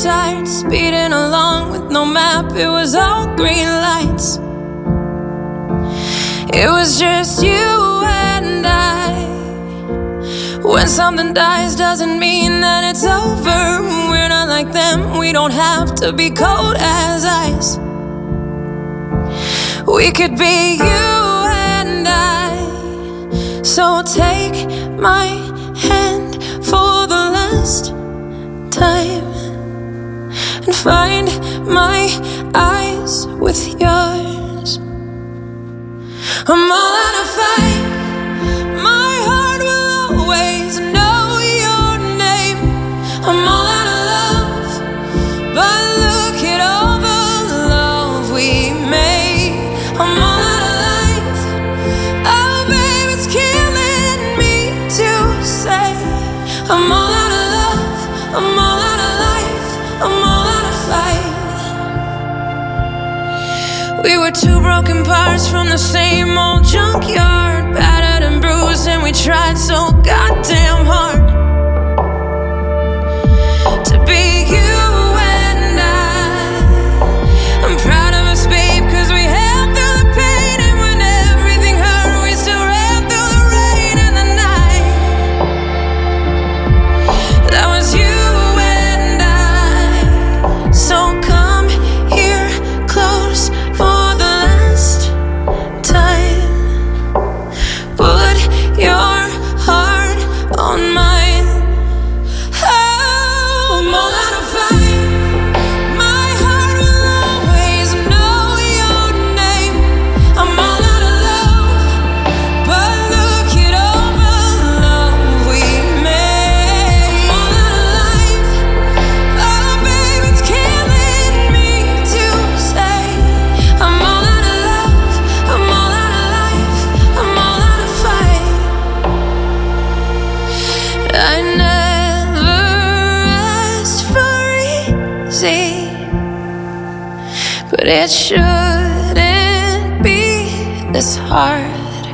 side, speeding along with no map. It was all green lights. It was just you and I. When something dies doesn't mean that it's over. We're not like them, we don't have to be cold as ice. We could be you and I. So take my hand for the last time and find my eyes with yours. I'm all out of fight. My heart will always know your name. I'm all out of love, but look at all the love we made. I'm all out of life. Oh, babe, it's killing me to say I'm all out of love. I'm all out of life. I'm all out of fight. We were two broken parts from the same old junkyard, battered and bruised, and we tried so goddamn hard to be you and I. I'm proud of us, babe, 'cause we held through the pain, and when everything hurt, we still ran through the rain and the night. That was you and I. So come here close for the last time. Put your heart on mine. Oh, I'm all out of fight. My heart will always know your name. I'm all out of love, but look at all the love we made. I'm all out of life. Oh, babe, it's killing me to say I'm all out of love. I'm all out of life. I'm all out of fight. I never asked for easy, but it shouldn't be this hard.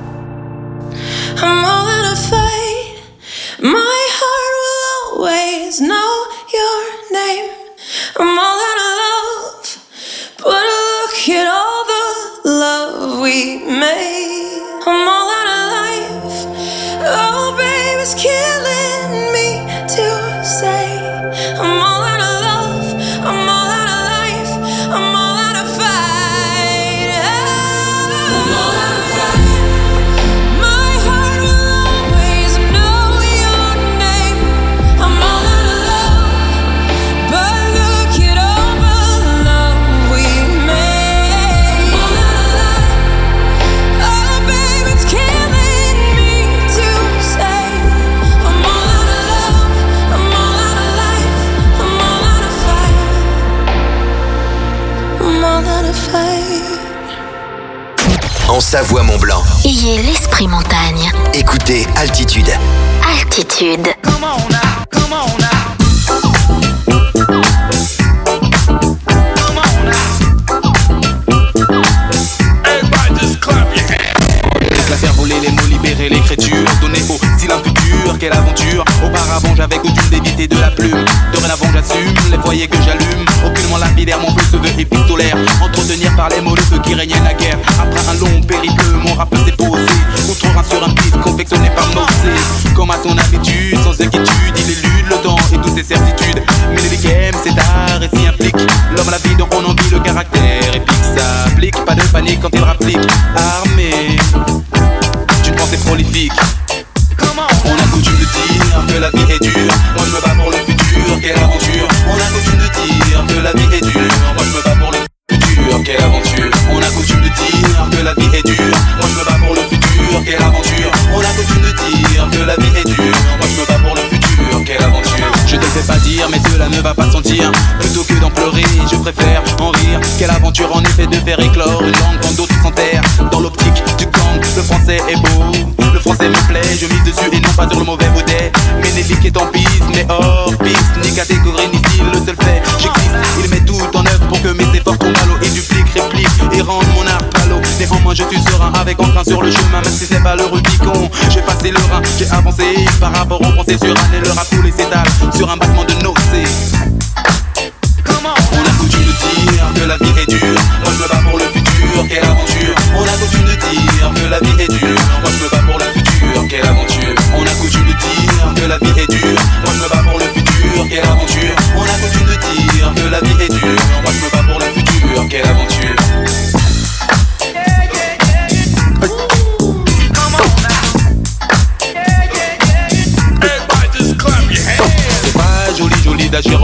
I'm all out of fight. My heart will always know your name. I'm all out of love, but look at all the love we made. I'm all out of life. Oh, babe, it's killing me to say I'm all out of love. I'm all out of life. I'm all out of fight. I'm all out of fight. My heart will always know your name. I'm all out of love, but look at all the love we made. I'm all out of life. Oh, babe, it's killing me to say I'm all out of love. I'm all out of life. I'm all out of fight. I'm all out of fight. En Savoie-Mont-Blanc, Ayez l'esprit montagne. écoutez Altitude. Altitude. Come on now, come on now. Come on now. Everybody just clap your hands. La faire voler les mots, libérer l'écriture, donner au style un futur, quelle aventure. Auparavant j'avais coutume d'éviter de la plume, dorénavant j'assume les foyers que j'allume. Aucunement lapidaire, mon feu se veut épistolaire, entretenir par les mots le feu qui régnait naguère. Après un long périple, mon rap s'est posé, outre un sur un beat confectionné par Mosé. Comme à son habitude, sans inquiétude, il élude le temps et toutes ses certitudes. Mais les games, c'est art et s'y implique. L'homme à la vie dont on envie le caractère épique s'applique, pas de panique quand il rapplique. Armé d'une pensée prolifique. On a coutume de dire que la vie est dure. Moi je me bats pour le futur, quelle aventure. On a coutume de dire que la vie est dure. Moi je me bats pour le futur, quelle aventure. On a coutume de dire que la vie est dure. Moi je me bats pour le futur, quelle aventure. On a coutume de dire que la vie est dure. Moi je me bats pour le futur, quelle aventure. Je te le fais pas dire, mais cela ne va pas sentir. Plutôt que d'en pleurer, je préfère en rire. Quelle aventure en effet de faire éclore une langue quand d'autres s'enterrent. Dans l'optique du gang, le français est beau. Le français me plaît, je mise dessus et non pas sur le mauvais baudet. Ménélique est en piste, mais hors piste. Ni catégorie ni style, le seul fait, j'existe. Il met tout en œuvre pour que mes efforts tombent à l'eau. Il duplique, réplique et rende mon art palo. Néanmoins je suis serein avec entrain sur le chemin. Même si c'est pas le Rubicon, j'ai passé le Rhin. J'ai avancé par rapport aux pensées sur un et le rap tous les s'étale sur un battement de nocées.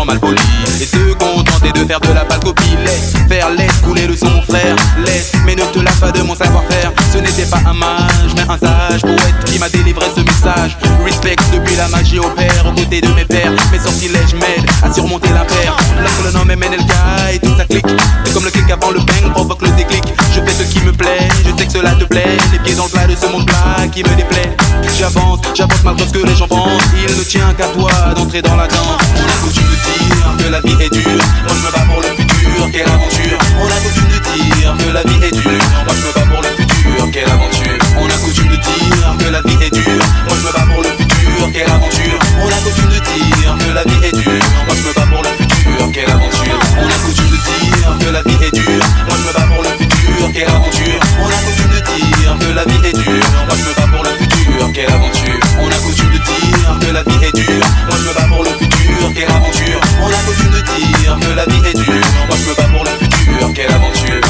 mal poli. Et se contenter de faire de la pâle copie. Laisse couler le son mon frère. Laisse, mais ne te lave pas de mon savoir-faire. Ce n'était pas un mage, mais un sage poète qui m'a délivré ce message. Respect depuis la magie opère aux côtés de mes pères. Mes sortilèges m'aident à surmonter l'impair. Lorsque le nom est MNLK et tout ça clique. C'est comme le clic avant le bang provoque le déclic. Je fais ce qui me plaît, je sais que cela te plaît. Les pieds dans le plat de ce monde plat qui me déplaît. J'avance malgré ce que les gens pensent. Il ne tient qu'à toi d'entrer dans la danse. On a coutume de dire que la vie est dure. Moi je me bats pour le futur, quelle aventure. On a coutume de dire que la vie est dure. Moi je me bats pour le futur, quelle aventure. On a coutume de dire que la vie est dure. Moi je me bats pour le futur, quelle aventure. On a coutume de dire que la vie est dure. Moi je me bats pour le futur, quelle aventure. On a coutume de dire que la vie est dure. Moi je me bats pour le futur, quelle aventure. On a coutume de dire que la vie est dure. Moi je me bats pour le futur, quelle aventure. On a coutume de dire que la vie est dure. Moi je me bats pour le futur, quelle aventure. On a coutume de dire que la vie est dure. Moi je me bats pour le futur, quelle aventure.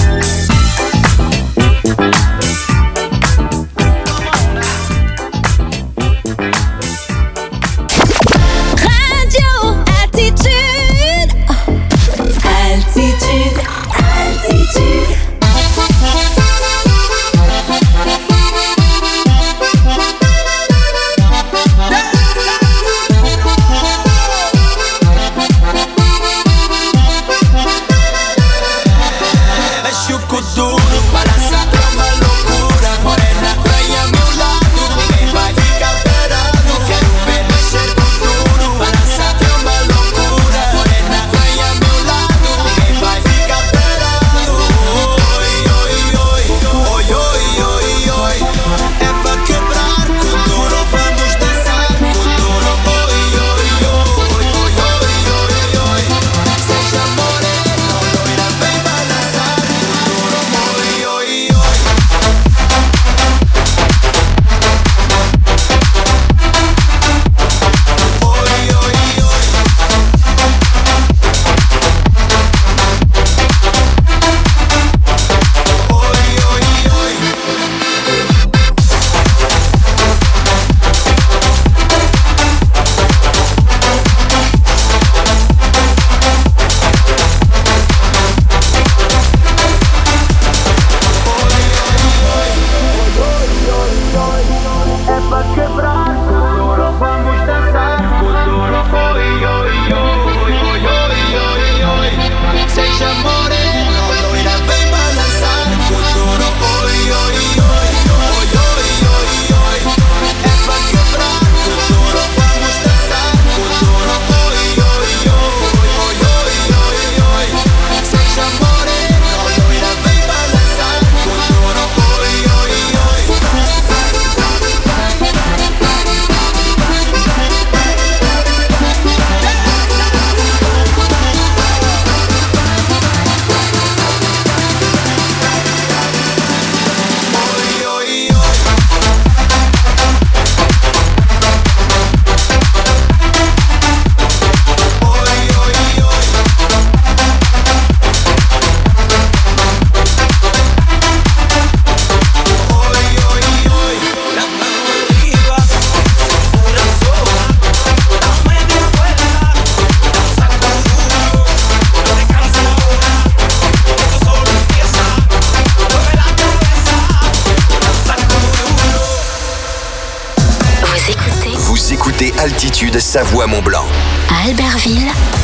Altitude Savoie-Mont-Blanc. À Albertville,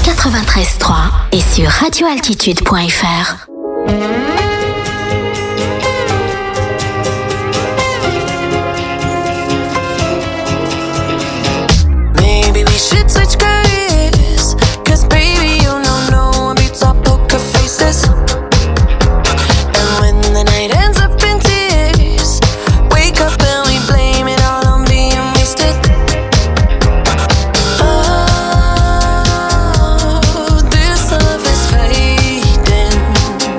93.3 et sur radioaltitude.fr. Maybe we should switch careers, 'cause baby you know I'll be top poker faces. And when the night ends up in tears, wake up and we blame it all on being wasted. Oh, this love is fading.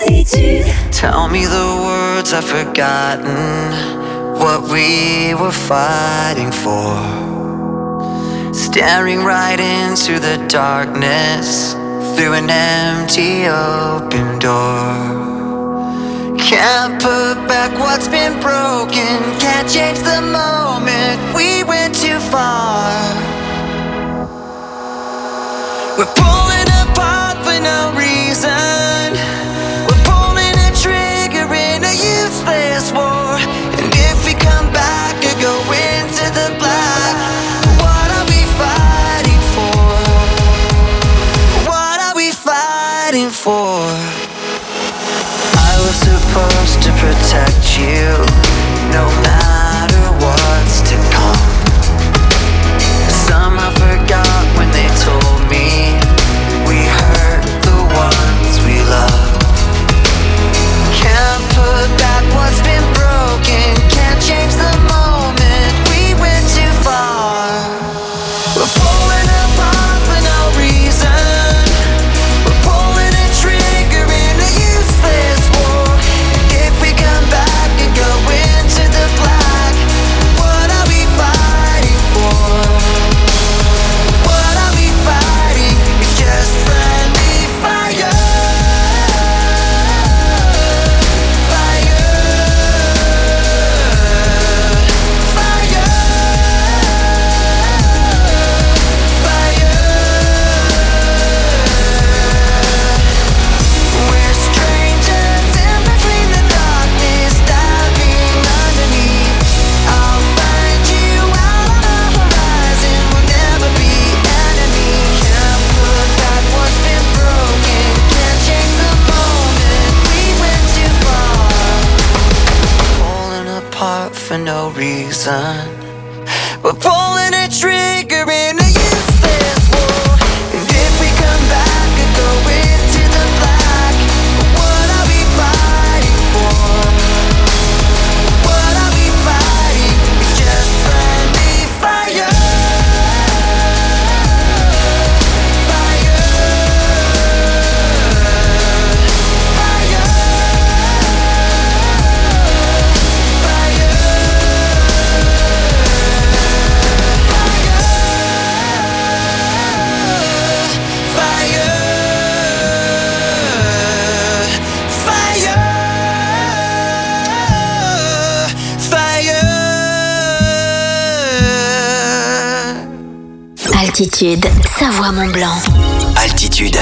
Altitude. Tell me the words I've forgotten, what we were fighting for. Staring right into the darkness, through an empty open door. Can't put back what's been broken, can't change the moment we went too far. We're pulling apart for no reason. We're pulling a trigger in a useless war. And if we come back or go into the black, what are we fighting for? What are we fighting for? I was supposed to protect you, no matter what's to come. Somehow forgot when they told me we hurt the ones we love. Can't put back what's been broken, can't change the moment we went too far. We're pulling apart for no reason. We're pulling a trigger in a useless war. And if we come back and go into the black, what are we fighting for? What are we fighting? It's just friendly fire. We're strangers in between the darkness, diving underneath. I'll find you out on the horizon, we'll never be enemies. Can't put back what's been broken, can't change the moment we went too far. Pulling apart for no reason. We're pulling a trigger in a useless war. And if we come back and go into the black, what are we fighting for? What are we fighting? It's just friendly fire. Fire. Fire. Altitude, Savoie-Mont-Blanc. Altitude.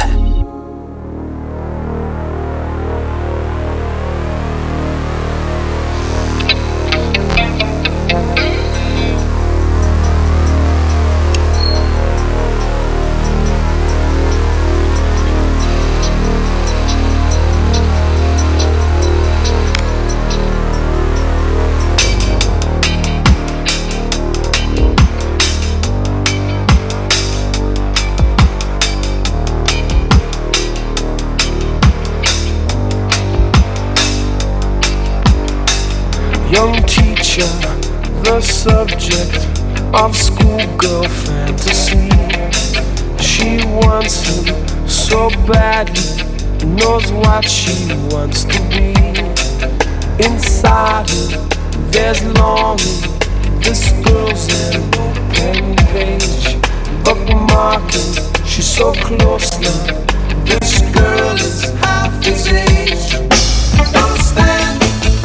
Young teacher, the subject of schoolgirl fantasy. She wants him so badly, knows what she wants to be. Inside her, there's longing. This girl's an open page, bookmarking. She's so close now. This girl is half his age. Don't stand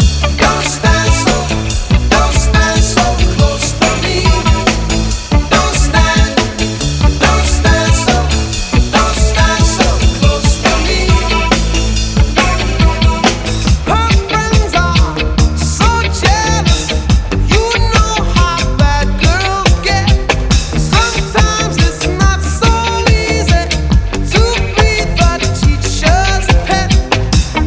so close to me. Don't stand so close to me. Her friends are so jealous. You know how bad girls get. Sometimes it's not so easy to be the teacher's pet.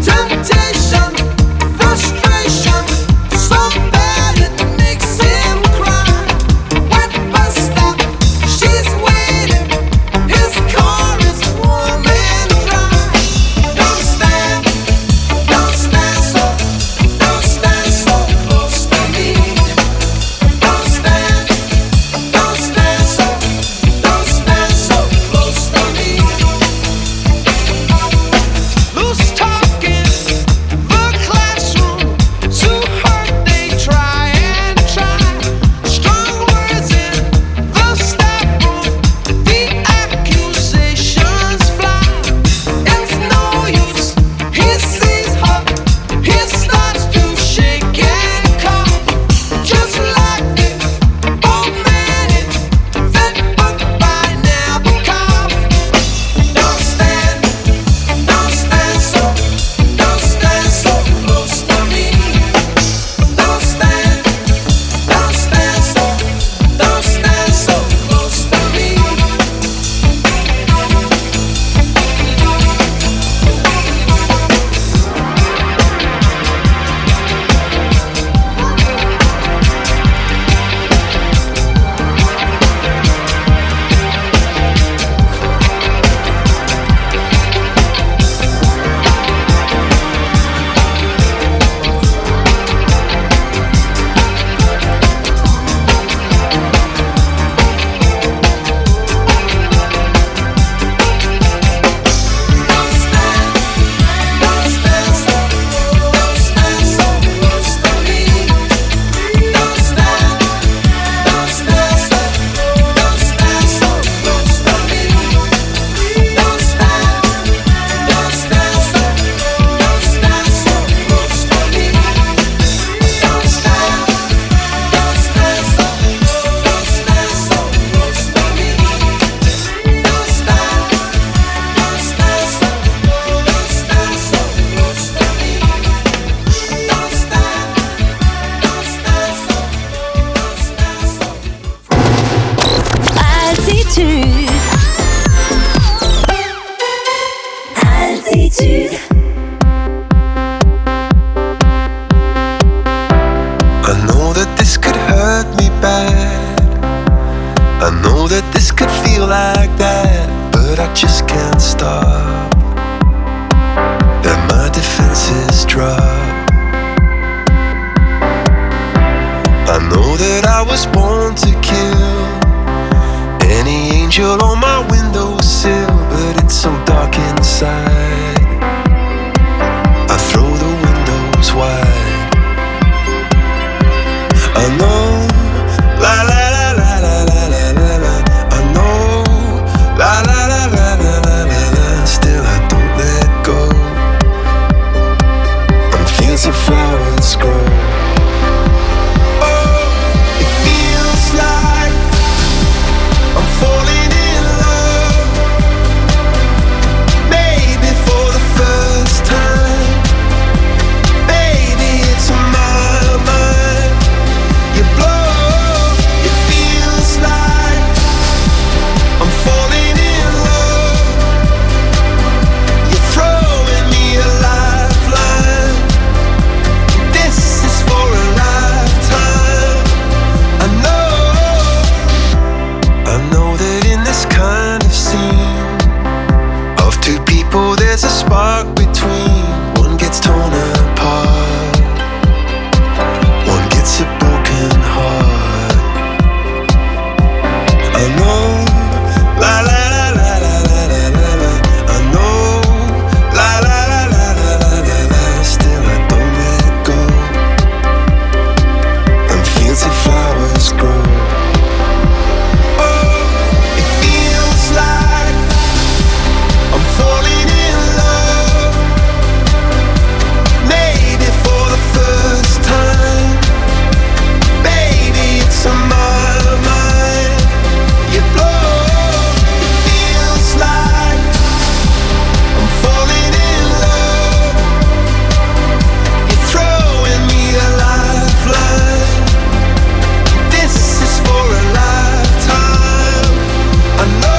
angel on my windowsill, but it's so dark inside. I throw the windows wide. I know, la la la la la la la la la. I know, la la la la la la la la. Still I don't let go. And fields of flowers grow. Oh, it feels like I'm falling in love. Maybe for the first time. Baby, it's on my mind. You blow, it feels like I'm falling in love. You're throwing me a lifeline. This is for a lifetime. I know that in this kind of scene of two people there's a spark between. One gets torn apart, one gets a broken heart. I know, la la la la la la la la la. I know, la la la la la la la la. Still I don't let go. And fields of flowers grow. Oh, it feels like I'm falling in love. Maybe for the first time. Baby, it's on my mind. You blow, it feels like I'm falling in love. You're throwing me a lifeline. This is for a lifetime. I know.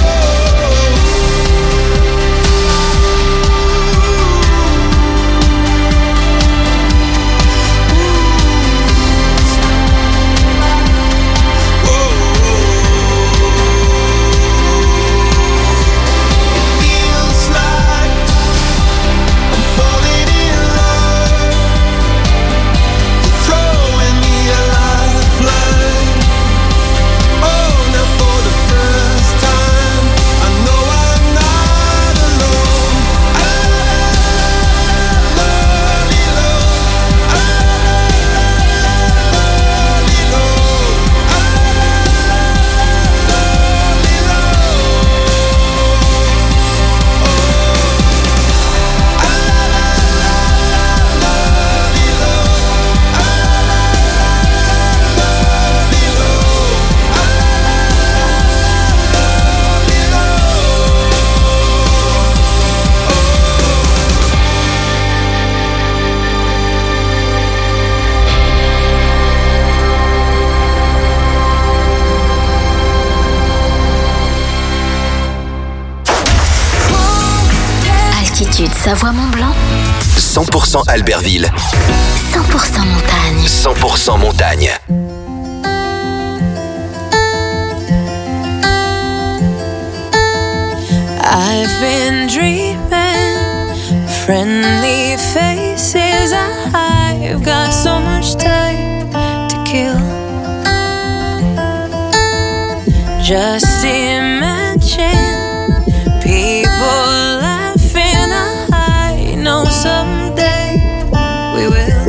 It feels like I'm falling in love. You're throwing me a lifeline. Oh, now for the first time, I know I'm not alone. Altitude Savoie-Mont-Blanc, 100% Albertville, 100% montagne. 100% montagne. I've been dreaming, friendly faces. I've got so much time to kill. Just imagine people laughing. I know someday we will.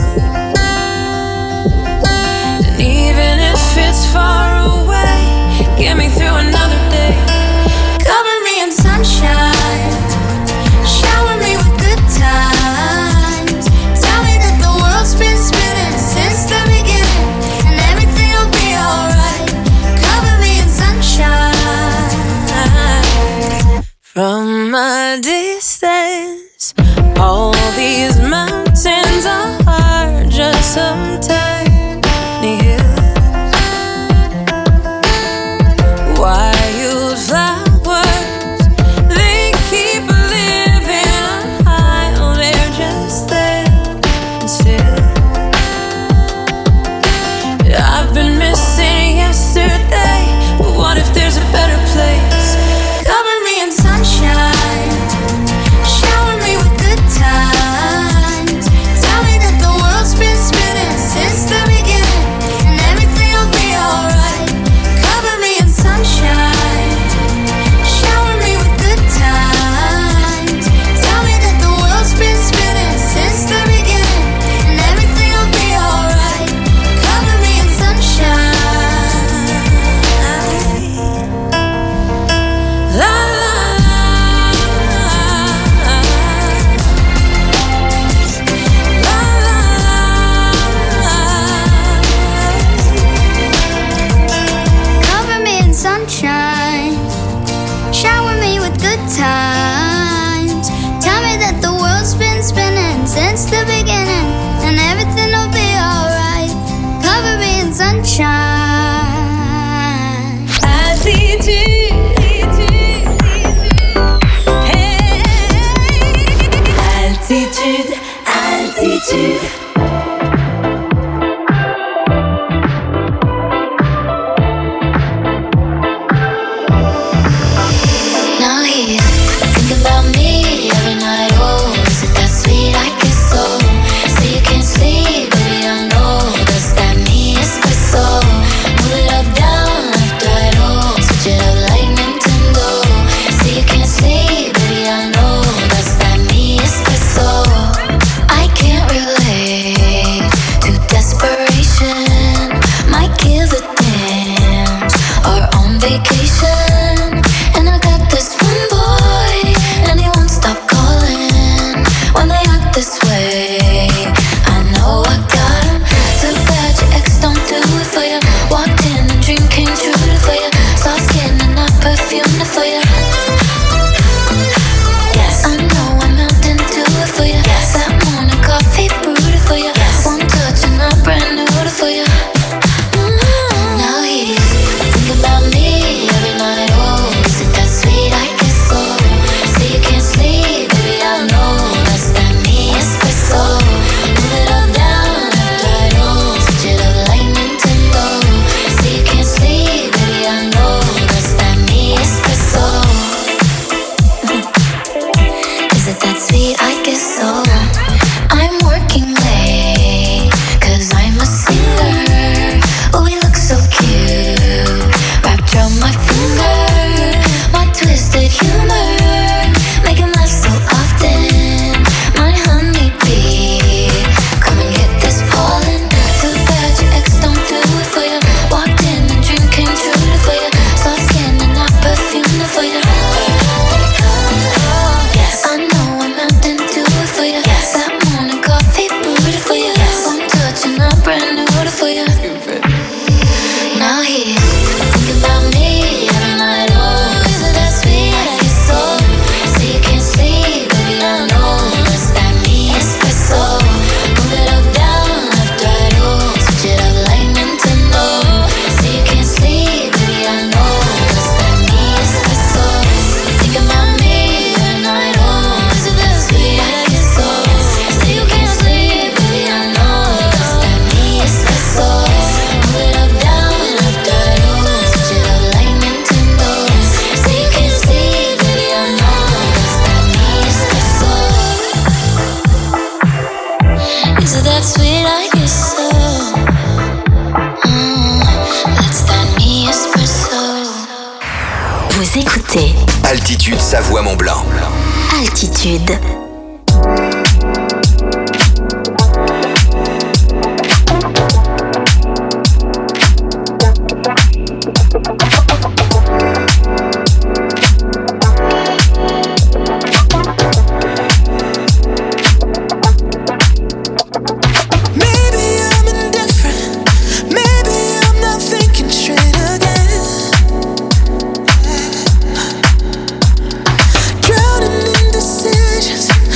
And even if it's far away, get me through another day. Cover me in sunshine, shower me with good times. Tell me that the world's been spinning since the beginning, and everything will be alright. Cover me in sunshine. From a distance, all these mountains are hard since the beginning, and everything will be alright. Cover me in sunshine. Altitude. Altitude, altitude. Now he's thinking about me every night. Oh, is it that sweet? I guess so. Say you can't sleep, baby, I know that's that me espresso. Move it up, down, left, right, oh, switch it up like Nintendo. Say you can't sleep, baby, I know that's that me espresso. I can't relate to desperation. Might give a damn or on vacation. And I got this one boy, and he won't stop calling when they act this way. I know I got him. Too bad your ex don't do it for you. Walked in and dream came true for you. Soft skin and not perfume for you. Yes, I know I'm melting to it for you. Yes, that morning coffee brewed for you. Yes, one touch and I'm brand new for you. Now he's thinking about me every night. Oh, is it that sweet? I guess so. Say you can't sleep, baby, I know that's that me espresso. Move it up, down, left, right, oh, switch it up like Nintendo. Say you can't sleep, baby, I know that's that me espresso. Is it that sweet? I guess so. I'm working late, 'cause I'm a singer. Oh, we look so cute, wrapped around my finger. My twisted humor, make him laugh so often. My honeybee, come and get this pollen. Too bad your ex don't do it for you. Walked in and dream came true for you. Soft skin and not perfume for you. Yes, I know I'm melting to it for you. Yes, that morning coffee brewed for you. Yes, one touch and I'm brand new for you. Now he's thinking about me every night. Oh, is it that sweet? I guess so. Say you can't sleep, baby, I know that's that me espresso. Move it up, down, left, right, oh, switch it up like Nintendo. Say you can't sleep, baby, I know that's that me espresso. Thinking about me every night. Oh, is it that sweet? I guess so. Say you can't sleep, baby, I know that's that me espresso. Move it up, down, left, right, oh, switch it up like Nintendo. Say you can't sleep, baby, I know that's that me espresso. Is it that sweet? I guess so. That's that me espresso. Vous écoutez Altitude Savoie-Mont-Blanc. Altitude. Maybe I'm indifferent. Maybe I'm not thinking straight again. Drowning in decisions.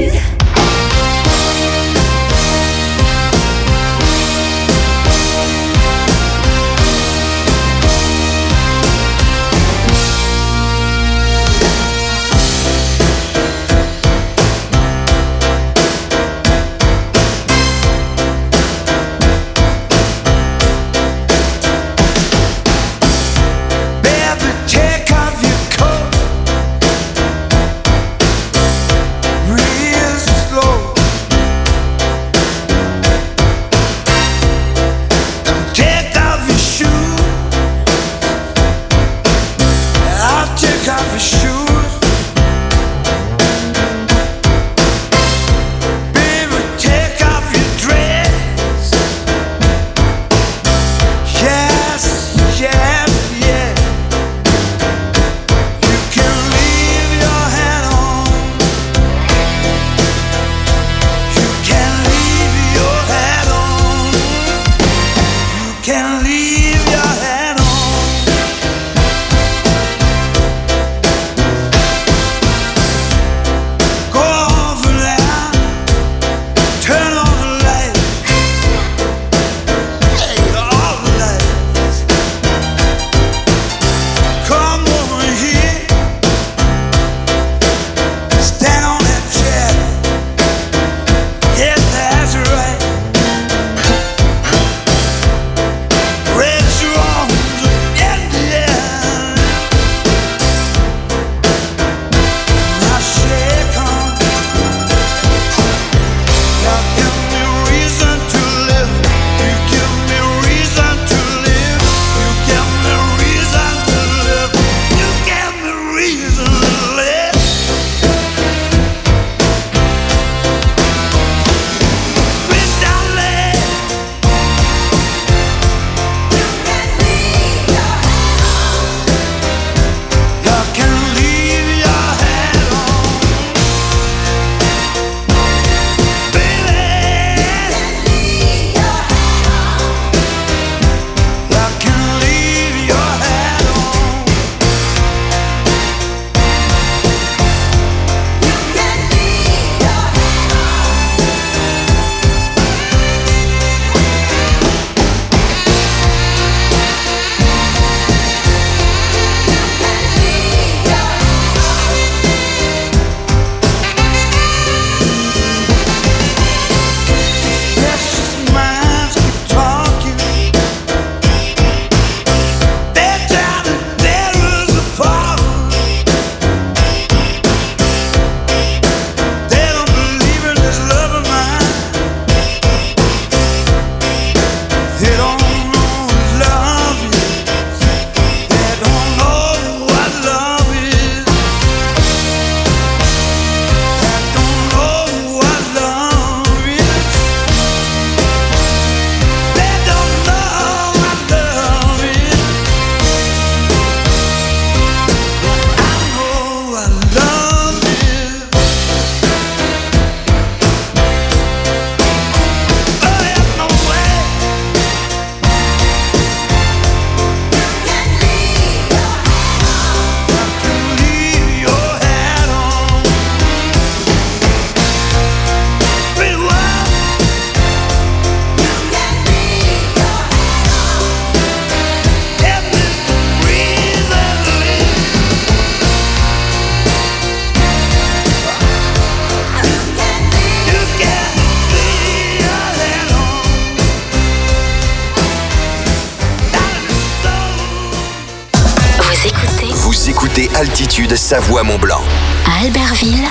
écoutez Altitude Savoie-Mont-Blanc. À Albertville,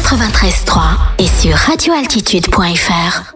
93.3 et sur radioaltitude.fr.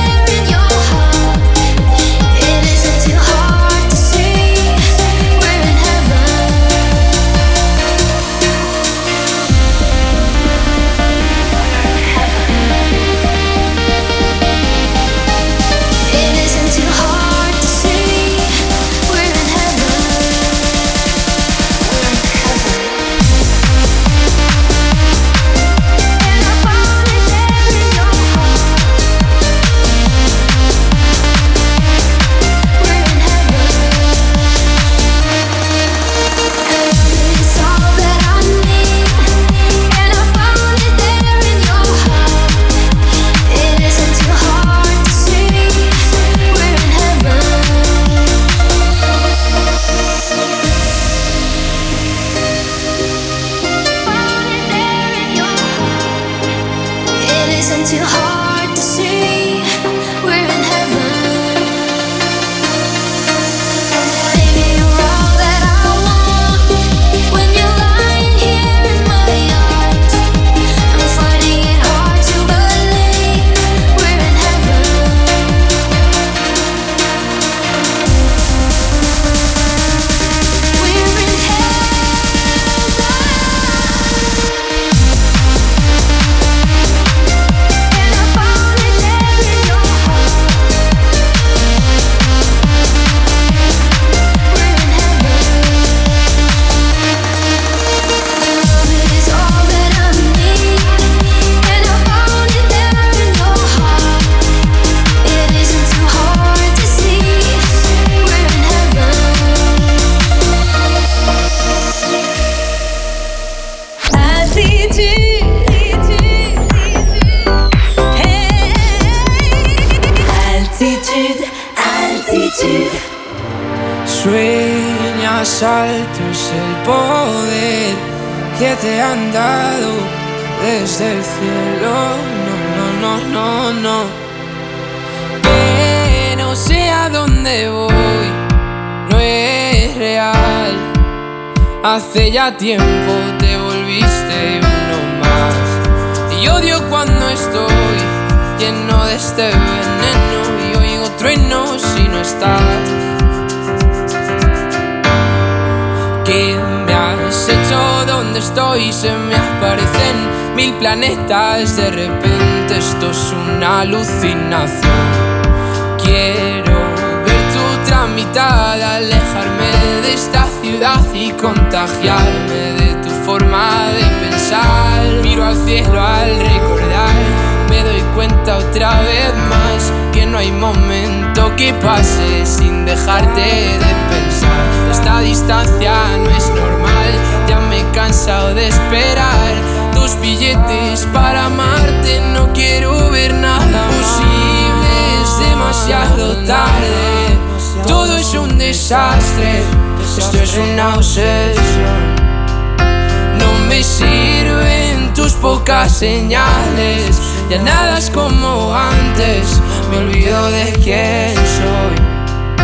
We're Sud. Sueñas alto es el poder que te han dado desde el cielo. No. Que no sé a dónde voy, no es real. Hace ya tiempo te volviste uno más. Y odio cuando estoy lleno de este veneno y oigo truenos si no estás. ¿Qué me has hecho? ¿Dónde estoy? Se me aparecen 1000 planetas. De repente esto es una alucinación. Quiero ver tu tramitada, alejarme de esta ciudad y contagiarme de tu forma de pensar. Miro al cielo al recordar, me doy cuenta otra vez más que no hay momento que pase sin dejarte de pensar. Esta distancia no es normal, ya me he cansado de esperar tus billetes para amarte. No quiero ver nada posible, es demasiado tarde. Todo es un desastre, esto es una obsesión. No me sirven tus pocas señales, ya nada es como antes, me olvido de quién soy.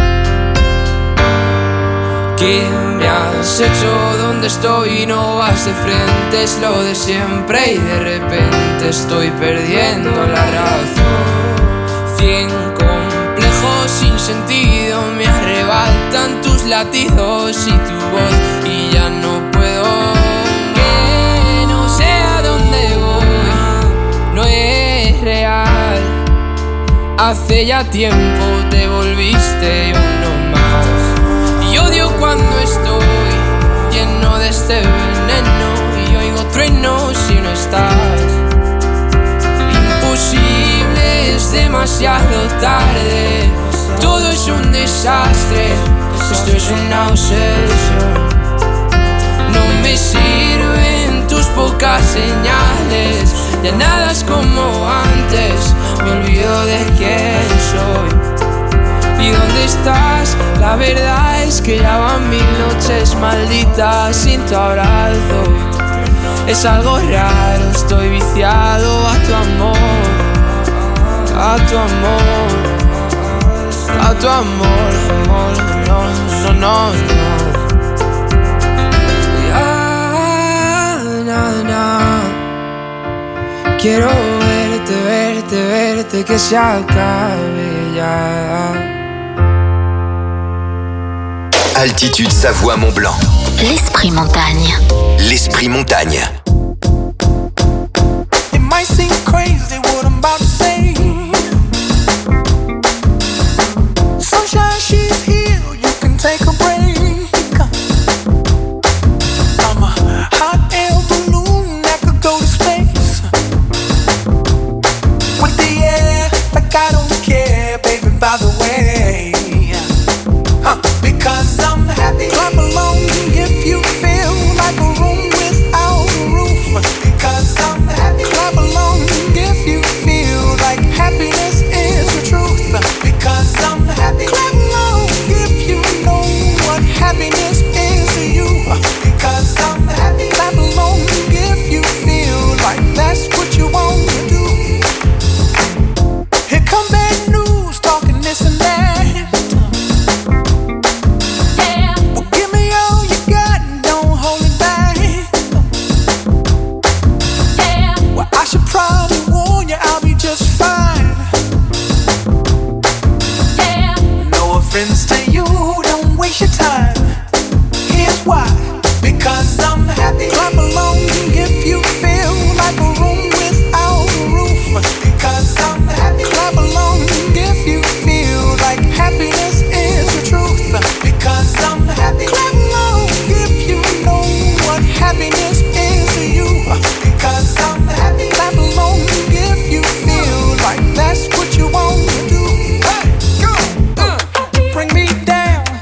¿Qué me has hecho? ¿Dónde estoy? No vas de frente, es lo de siempre y de repente estoy perdiendo la razón. 100 complejos sin sentido me arrebatan tus latidos y tu voz y ya no puedo. Que no sé a dónde voy, no es real. Hace ya tiempo te volviste uno más. Y odio cuando estoy lleno de este veneno y oigo truenos si no estás. Imposible, es demasiado tarde. Todo es un desastre, esto es una obsesión. No me sirven tus pocas señales, ya nada es como antes, me olvido de quién soy. ¿Y dónde estás? La verdad es que ya van 1000 noches malditas sin tu abrazo. Es algo raro, estoy viciado a tu amor, a tu amor, a tu amor, amor, no. Ya, quiero verte, que se acabe ya. Altitude Savoie-Mont-Blanc. L'Esprit Montagne. L'Esprit Montagne. It might seem crazy what I'm about to say. Sunshine, she's here, you can take a break. I'm a hot air balloon that could go to space. With the air, like I don't care, baby, by the way. Because I'm happy. Clap along if you feel like a room without a roof. Because I'm happy. Clap along if you feel like happiness is the truth. Because I'm happy. Clap along if you know what happiness is to you. Because I'm happy. Clap along if you feel like that's what you want to do. Here come bad news, talking this and that. To you, don't waste your time. Here's why. Because I'm happy. Clap along if you feel like a room without a roof. Because I'm happy. Clap along if you feel like happiness is the truth. Because I'm happy. Clap along if you know what happiness is to you. Because I'm happy. Clap along if you feel like that's what you want to do. Hey, go. Bring me down.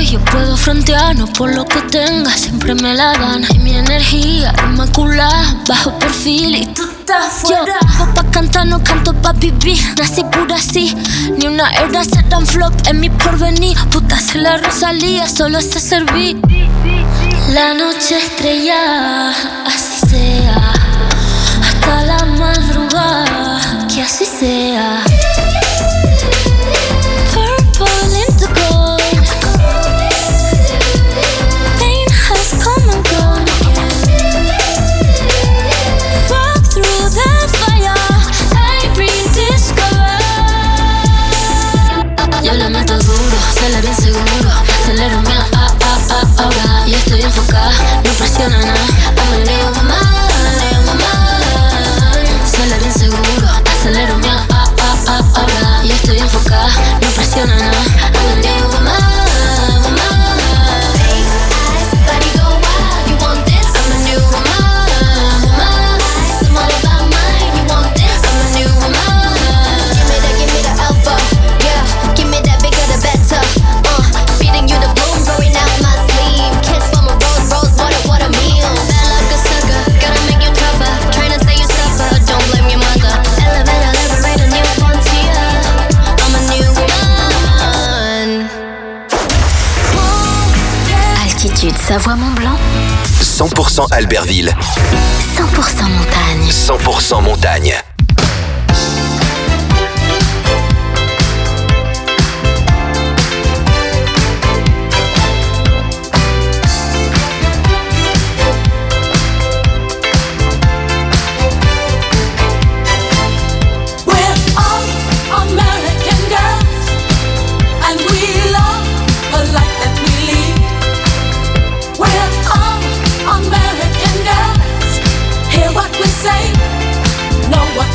Yo puedo frontear, no por lo que tenga, siempre me la gana. Y mi energía inmaculada, bajo perfil y tú estás fuera. Yo, pa' cantar no canto pa' vivir, nací pura así. Ni una era se dan flop en mi porvenir. Puta se la Rosalía, solo sé servir. La noche estrellada, así sea. Hasta la madrugada, que así sea. Purple into gold. Pain has come and gone again. Walk through the fire, I rediscover. Yo le meto duro, sale bien seguro. Acelero mi ahora. Y estoy enfocada, no presiona nada. I'm a new woman. Sale bien seguro, acelero mi ahora. Y estoy enfocada, no presiona nada. I'm a new woman. Face, eyes, body go wild. You want this? I'm a new woman. I'm all about mine. You want this? I'm a new woman. Give me the alpha. Yeah, give me that bigger the better. Feeding you the bloom, growing out my sleeve. Kiss from a rose, what a meal. Bad like a sucker, gotta make you tougher. Trying to say you suffer, don't blame your mother. Elevate, elaborate a new frontier. I'm a new woman. Altitude Savoie-Mont-Blanc, 100% Albertville, 100% montagne. 100% montagne. Know what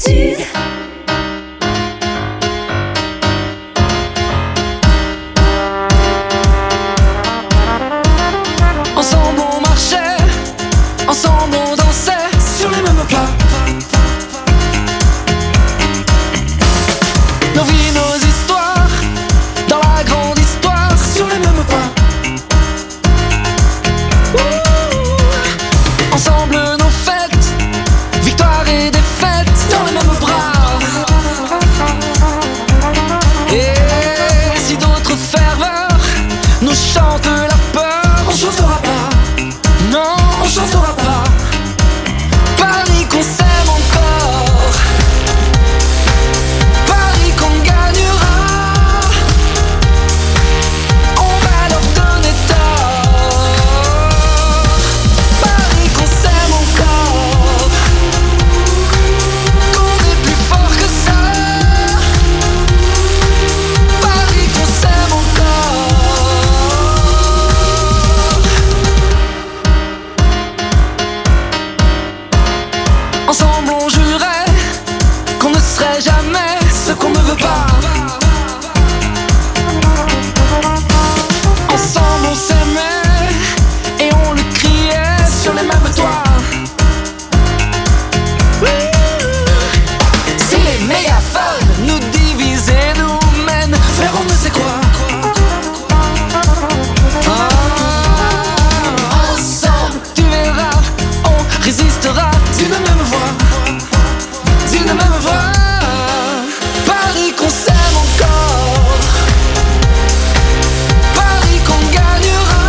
Altitude. Ensemble on marchait, ensemble on dansait sur les mêmes pas. Nos vies, nos histoires, dans la grande histoire, sur les mêmes pas. Ensemble nos fêtes, victoire et défaite, dans les mêmes bras. Et si d'autres ferveurs nous chantent la peur, on chantera pas. Non, on chantera pas. Paris qu'on s'aime encore, Paris qu'on gagnera. On va leur donner tort. Paris qu'on s'aime encore, qu'on est plus fort que ça. Paris qu'on s'aime encore. Ensemble on jurait qu'on ne serait jamais ce qu'on ne veut pas. Ensemble on s'aimait et on le criait sur les mêmes toits. Si les mégaphones nous divisent et nous mènent vers on ne sait quoi. Ensemble, tu verras, on résistera d'une même voix, d'une même voix. Paris qu'on s'aime encore, Paris qu'on gagnera.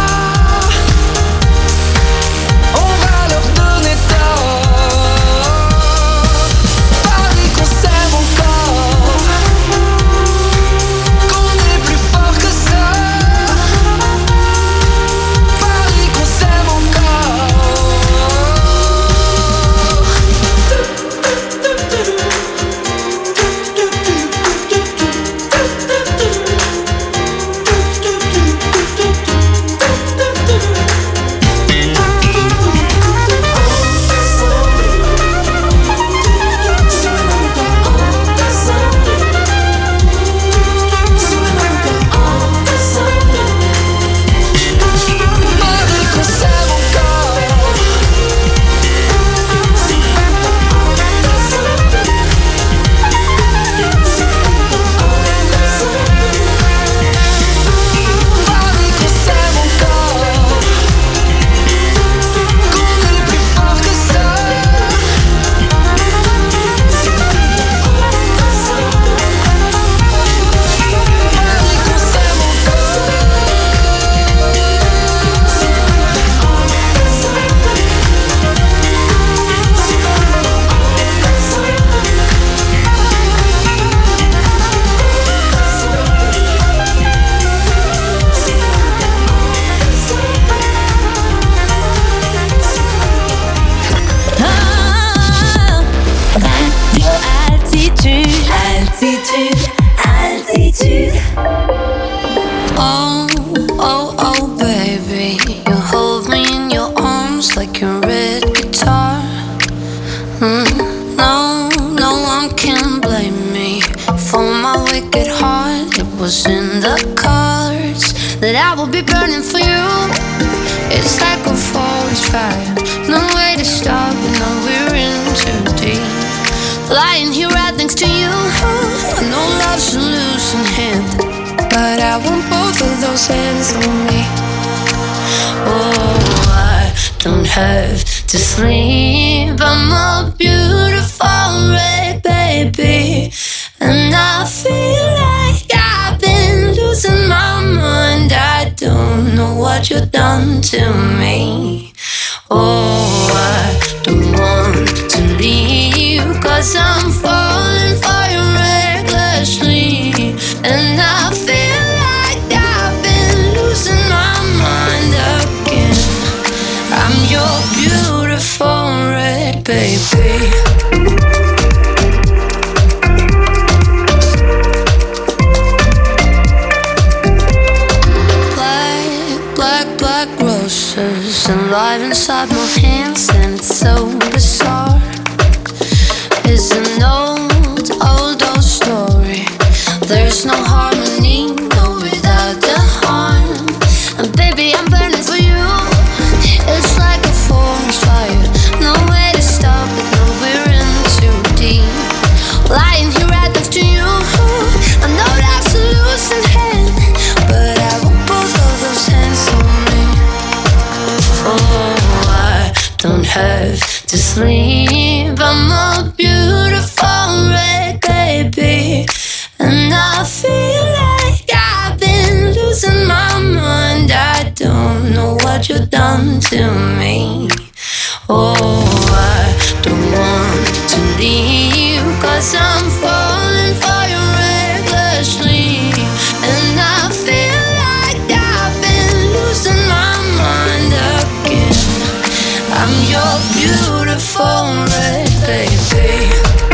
On va leur donner tort. Paris qu'on s'aime encore, qu'on est plus fort que ça. Paris qu'on s'aime encore. Paris qu'on s'aime encore. Paris qu'on s'aime encore, qu'on est plus fort que ça. Paris qu'on s'aime Altitude, altitude, altitude. Oh, oh, oh, baby, you hold me in your arms like a red guitar. No, no one can blame me for my wicked heart. It was in the cards that I will be burning for you. It's like a forest fire, no way to stop it, no, we're in too deep. Lying here right next to you, no love's a losing hand, but I want both of those hands on me. Oh, I don't have to sleep, I'm a beautiful red baby, and I feel like I've been losing my mind. I don't know what you've done to me. Oh, I don't want to leave, 'cause I'm falling for you recklessly, and I feel like I've been losing my mind again. I'm your beautiful red baby. Black roses alive inside my hands, and it's so bizarre. Is it no to sleep. I'm a beautiful red baby, and I feel like I've been losing my mind. I don't know what you've done to me. Oh, I don't want to leave, 'cause I'm falling for you recklessly, and I feel like I've been losing my mind again. I'm your beautiful red baby.